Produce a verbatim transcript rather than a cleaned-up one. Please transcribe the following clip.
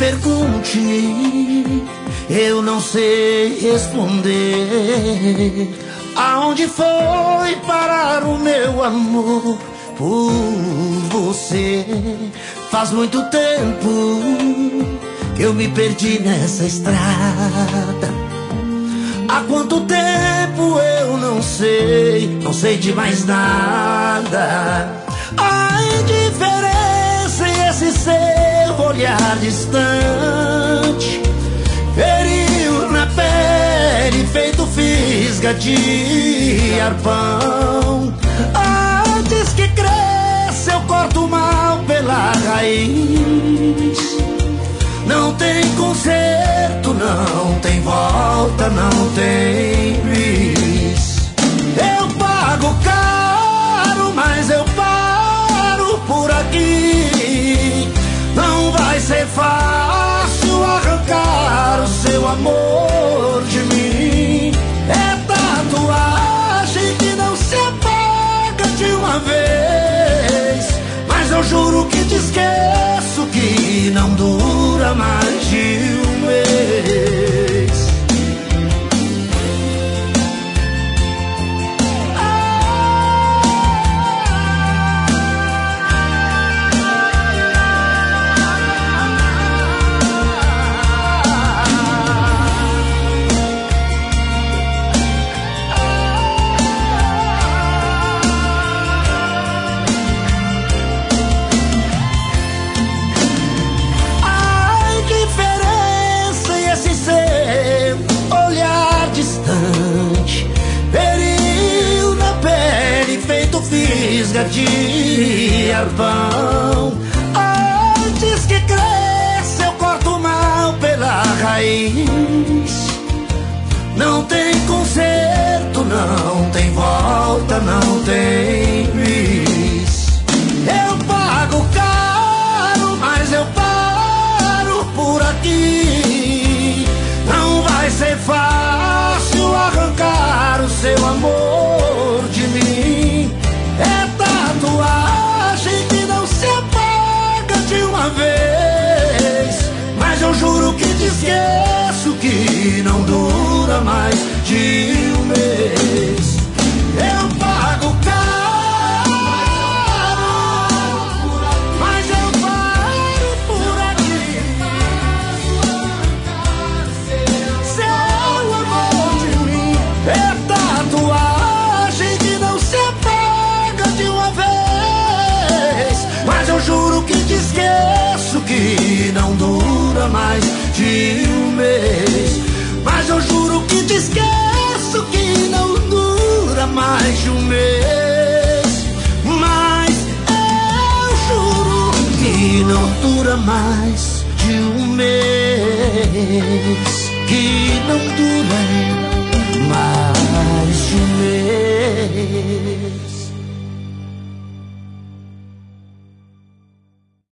pergunte, eu não sei responder. Aonde foi parar o meu amor por você? Faz muito tempo que eu me perdi nessa estrada. Há quanto tempo eu não sei, não sei de mais nada. A indiferença e esse seu olhar distante feriu na pele, feito fisga de arpão. Antes que cresça eu corto mal pela raiz. Não tem conserto, não tem volta, não tem bis. Eu pago caro, mas eu paro por aqui. Não vai ser fácil arrancar o seu amor de mim. É tatuagem que não se apaga de uma vez, mas eu juro que te esqueço, que não dura mais de um mês. Feriu na pele, feito fisga de arpão. Antes que cresça eu corto mal pela raiz. Não tem conserto, não tem volta, não tem bis. Eu pago caro, mas eu paro por aqui. Não vai ser fácil arrancar o seu amor de mim. É tatuagem que não se apaga de uma vez, mas eu juro que te esqueço, que não dura mais de um mês. Eu pago caro, mas eu paro por aqui. Seu amor de mim é tatuagem que não se apaga de uma vez, mas eu juro que te esqueço, que não dura mais de um mês. Mas eu juro que te esqueço, que não dura mais de um mês. Mas eu juro que não dura mais de um mês. Que não dura mais de um mês.